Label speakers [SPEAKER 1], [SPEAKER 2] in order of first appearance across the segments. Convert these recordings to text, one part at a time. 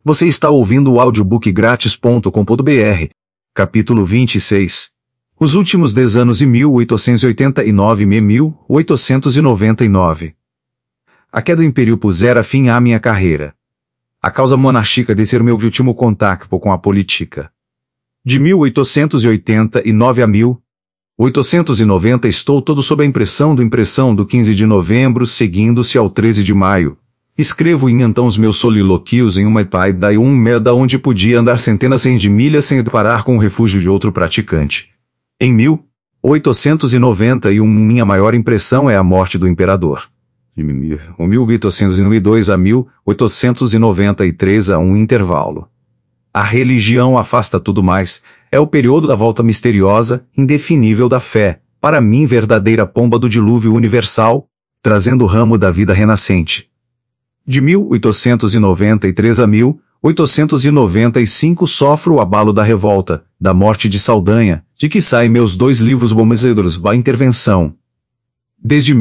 [SPEAKER 1] Você está ouvindo o audiobookgratis.com.br, capítulo 26. Os últimos 10 anos de 1889-1899. A queda do Império pusera fim à minha carreira. A causa monárquica de ser meu último contato com a política. De 1889 a 1890 estou todo sob a impressão do 15 de novembro, seguindo-se ao 13 de maio. Escrevo então os meus soliloquios em uma iPad e um merda onde podia andar centenas de milhas sem deparar com o refúgio de outro praticante. Em 1891 minha maior impressão é a morte do imperador. De 1892 a 1893 há um intervalo. A religião afasta tudo mais, é o período da volta misteriosa, indefinível da fé, para mim verdadeira pomba do dilúvio universal, trazendo o ramo da vida renascente. De 1893 a 1895 sofro o abalo da revolta, da morte de Saldanha, de que saem meus 2 livros bombazeiros da intervenção. Desde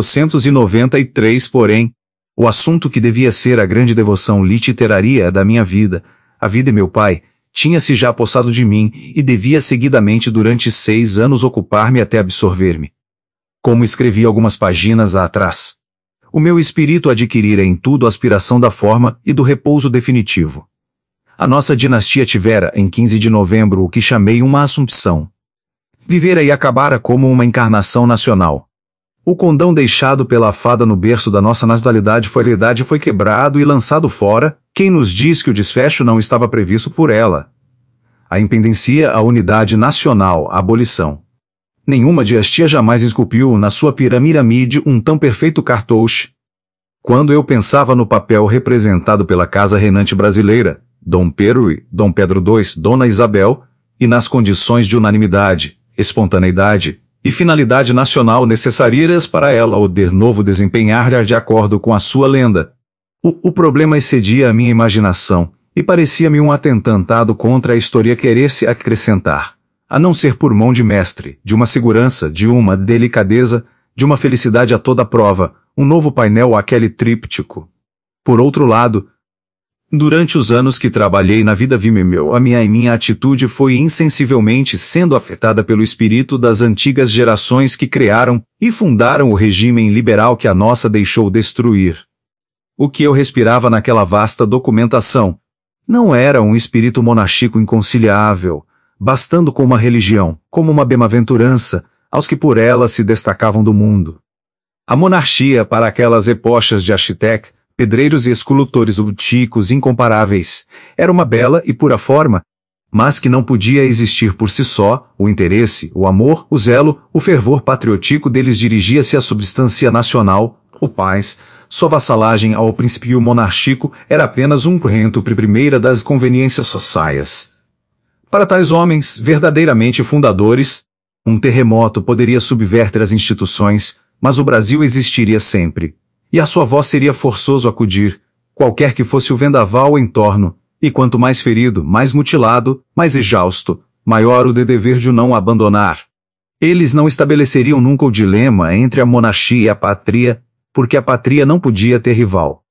[SPEAKER 1] 1893, porém, o assunto que devia ser a grande devoção literária da minha vida, a vida de meu pai, tinha-se já apossado de mim e devia seguidamente durante 6 anos ocupar-me até absorver-me. Como escrevi algumas páginas atrás, o meu espírito adquirira em tudo a aspiração da forma e do repouso definitivo. A nossa dinastia tivera, em 15 de novembro, o que chamei uma assumpção. Vivera e acabara como uma encarnação nacional. O condão deixado pela fada no berço da nossa nacionalidade foi quebrado e lançado fora. Quem nos diz que o desfecho não estava previsto por ela? A independência, a unidade nacional, a abolição. Nenhuma dinastia jamais esculpiu na sua pirâmide um tão perfeito cartouche. Quando eu pensava no papel representado pela casa reinante brasileira, Dom Pedro e Dom Pedro II, Dona Isabel, e nas condições de unanimidade, espontaneidade e finalidade nacional necessárias para ela o de novo desempenhar de acordo com a sua lenda, o problema excedia a minha imaginação, e parecia-me um atentado contra a história querer-se acrescentar, a não ser por mão de mestre, de uma segurança, de uma delicadeza, de uma felicidade a toda prova, um novo painel àquele tríptico. Por outro lado, durante os anos que trabalhei na vida a minha atitude foi insensivelmente sendo afetada pelo espírito das antigas gerações que criaram e fundaram o regime liberal que a nossa deixou destruir. O que eu respirava naquela vasta documentação não era um espírito monárquico inconciliável, bastando com uma religião, como uma bem-aventurança, aos que por ela se destacavam do mundo. A monarquia para aquelas epochas de arquitetos, pedreiros e escultores antigos incomparáveis, era uma bela e pura forma, mas que não podia existir por si só. O interesse, o amor, o zelo, o fervor patriótico deles dirigia-se à substância nacional, o paz. Sua vassalagem ao princípio monárquico era apenas um rento primeira das conveniências sociais. Para tais homens, verdadeiramente fundadores, um terremoto poderia subverter as instituições, mas o Brasil existiria sempre, e a sua voz seria forçoso acudir, qualquer que fosse o vendaval em torno, e quanto mais ferido, mais mutilado, mais exausto, maior o dever de o não abandonar. Eles não estabeleceriam nunca o dilema entre a monarquia e a pátria, porque a pátria não podia ter rival.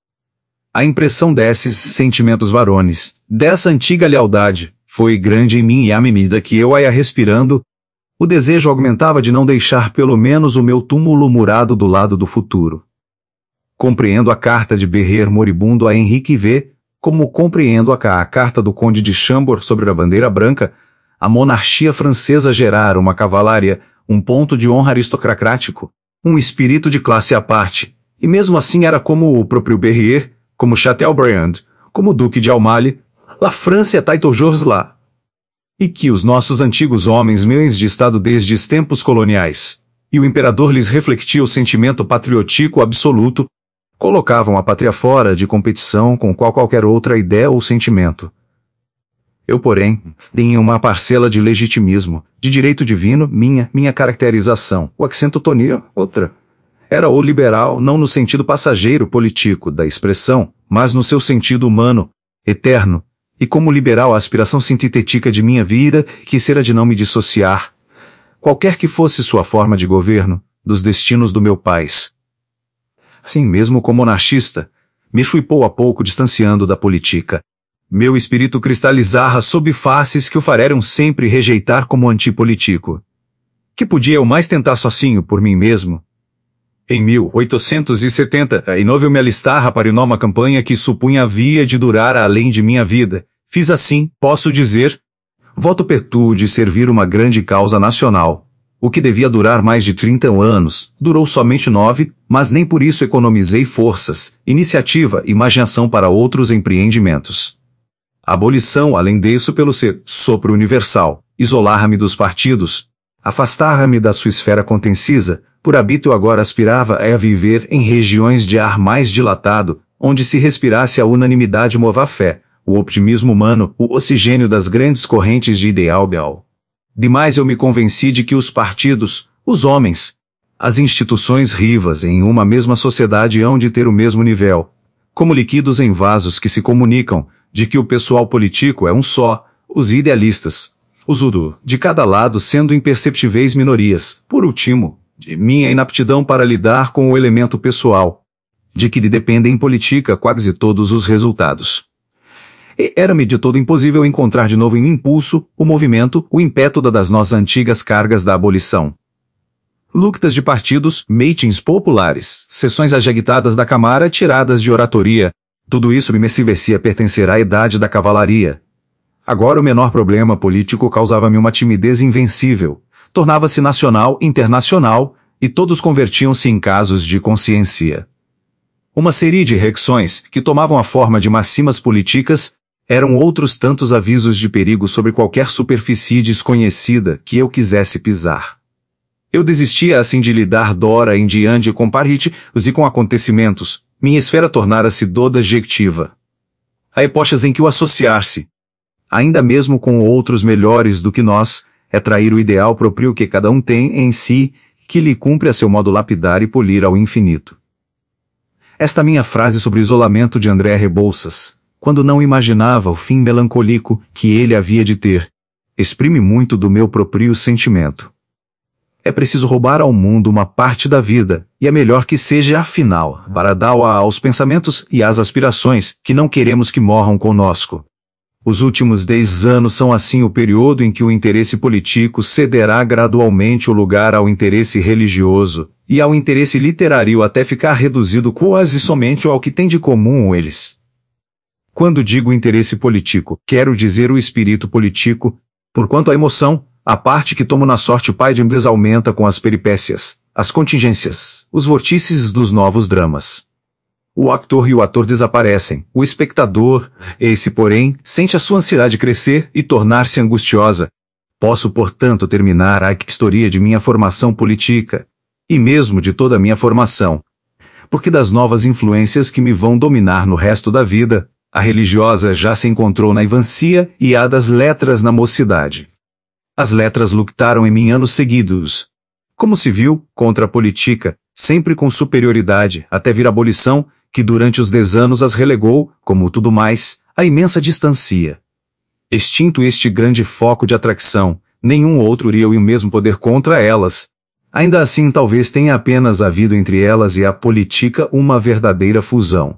[SPEAKER 1] A impressão desses sentimentos varones, dessa antiga lealdade, foi grande em mim e à medida que eu a ia respirando, o desejo aumentava de não deixar pelo menos o meu túmulo murado do lado do futuro. Compreendo a carta de Berrier moribundo a Henrique V, como compreendo a carta do Conde de Chambord sobre a bandeira branca. A monarquia francesa gerara uma cavalaria, um ponto de honra aristocrático, um espírito de classe à parte, e mesmo assim era como o próprio Berrier, como Chateaubriand, como o Duque de Almaly, La France et toujours là. E que os nossos antigos homens meus de Estado desde os tempos coloniais, e o imperador lhes refletia o sentimento patriótico absoluto, colocavam a pátria fora de competição com qualquer outra ideia ou sentimento. Eu, porém, tinha uma parcela de legitimismo, de direito divino, minha caracterização, o accento tonio, outra. Era o liberal não no sentido passageiro político da expressão, mas no seu sentido humano, eterno, e como liberal a aspiração sintética de minha vida, que será de não me dissociar, qualquer que fosse sua forma de governo, dos destinos do meu país. Assim mesmo como monarquista, me fui pouco a pouco distanciando da política, Meu espírito cristalizava sob faces que o fareram sempre rejeitar como antipolítico. Que podia eu mais tentar sozinho por mim mesmo? Em 1879 eu me alistara para uma campanha que supunha havia de durar além de minha vida. Fiz assim, posso dizer, voto perpétuo de servir uma grande causa nacional. O que devia durar mais de 30 anos, durou somente 9, mas nem por isso economizei forças, iniciativa e imaginação para outros empreendimentos. A abolição, além disso, pelo ser sopro universal, isolar-me dos partidos, afastar-me da sua esfera contenciosa, por hábito eu agora aspirava a viver em regiões de ar mais dilatado, onde se respirasse a unanimidade mova a fé, o optimismo humano, o oxigênio das grandes correntes de ideal. Demais eu me convenci de que os partidos, os homens, as instituições rivas em uma mesma sociedade hão de ter o mesmo nível, como líquidos em vasos que se comunicam, de que o pessoal político é um só, os idealistas, os udo, de cada lado sendo imperceptíveis minorias, por último, de minha inaptidão para lidar com o elemento pessoal, de que dependem em política quase todos os resultados. E era-me de todo impossível encontrar de novo em impulso, o movimento, o ímpeto das nossas antigas cargas da abolição. Lutas de partidos, meetings populares, sessões agitadas da Câmara tiradas de oratoria, tudo isso me merecia pertencer à idade da cavalaria. Agora o menor problema político causava-me uma timidez invencível, tornava-se nacional, internacional, e todos convertiam-se em casos de consciência. Uma série de reacções, que tomavam a forma de máximas políticas, eram outros tantos avisos de perigo sobre qualquer superfície desconhecida que eu quisesse pisar. Eu desistia assim de lidar dora em diante com partidos e com acontecimentos, minha esfera tornara-se toda adjectiva. Há epóchas em que o associar-se, ainda mesmo com outros melhores do que nós, é trair o ideal próprio que cada um tem em si, que lhe cumpre a seu modo lapidar e polir ao infinito. Esta minha frase sobre o isolamento de André Rebouças, quando não imaginava o fim melancólico que ele havia de ter, exprime muito do meu próprio sentimento. É preciso roubar ao mundo uma parte da vida, e é melhor que seja afinal, para dar-a aos pensamentos e às aspirações que não queremos que morram conosco. Os últimos 10 anos são assim o período em que o interesse político cederá gradualmente o lugar ao interesse religioso, e ao interesse literário até ficar reduzido quase somente ao que tem de comum eles. Quando digo interesse político, quero dizer o espírito político, porquanto a emoção, a parte que tomo na sorte o pai de me aumenta com as peripécias, as contingências, os vórtices dos novos dramas. O actor e o ator desaparecem, o espectador, esse porém, sente a sua ansiedade crescer e tornar-se angustiosa. Posso, portanto, terminar a história de minha formação política, e mesmo de toda a minha formação, porque das novas influências que me vão dominar no resto da vida, a religiosa já se encontrou na infancia e a das letras na mocidade. As letras lutaram em mim anos seguidos, como se viu, contra a política, sempre com superioridade, até vir a abolição, que durante os 10 anos as relegou, como tudo mais, à imensa distância. Extinto este grande foco de atração, nenhum outro iria o mesmo poder contra elas. Ainda assim talvez tenha apenas havido entre elas e a política uma verdadeira fusão.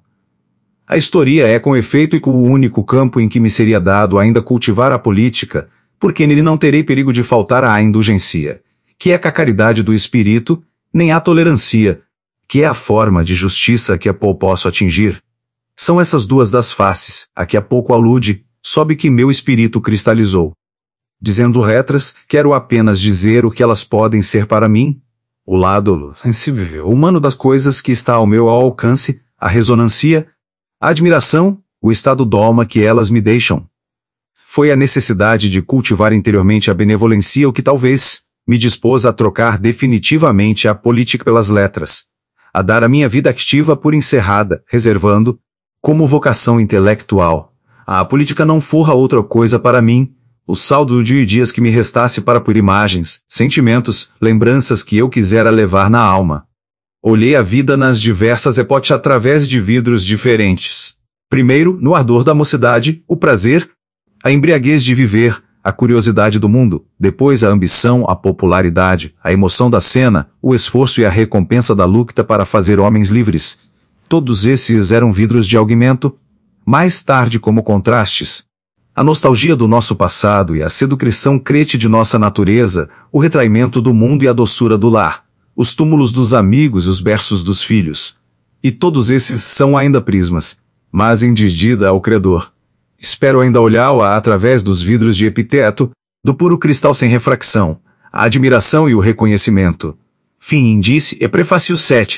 [SPEAKER 1] A história é com efeito e com o único campo em que me seria dado ainda cultivar a política, porque nele não terei perigo de faltar à indulgência, que é a caridade do espírito, nem à tolerância, que é a forma de justiça que a pouco posso atingir. São essas duas das faces, a que há pouco alude, sob que meu espírito cristalizou. Dizendo letras, quero apenas dizer o que elas podem ser para mim, o lado sensível, humano das coisas que está ao meu alcance, a ressonância, a admiração, o estado d'alma que elas me deixam. Foi a necessidade de cultivar interiormente a benevolência o que talvez me dispôs a trocar definitivamente a política pelas letras, a dar a minha vida ativa por encerrada, reservando, como vocação intelectual, a política não forra outra coisa para mim, o saldo de dias que me restasse para por imagens, sentimentos, lembranças que eu quisera levar na alma. Olhei a vida nas diversas epóquas através de vidros diferentes. Primeiro, no ardor da mocidade, o prazer, a embriaguez de viver, a curiosidade do mundo, depois a ambição, a popularidade, a emoção da cena, o esforço e a recompensa da luta para fazer homens livres. Todos esses eram vidros de augmento, mais tarde como contrastes. A nostalgia do nosso passado e a seducrição crete de nossa natureza, o retraimento do mundo e a doçura do lar, os túmulos dos amigos e os berços dos filhos. E todos esses são ainda prismas, mas em dívida ao credor. Espero ainda olhá-la através dos vidros de epiteto, do puro cristal sem refracção, a admiração e o reconhecimento. Fim índice e prefácio 7.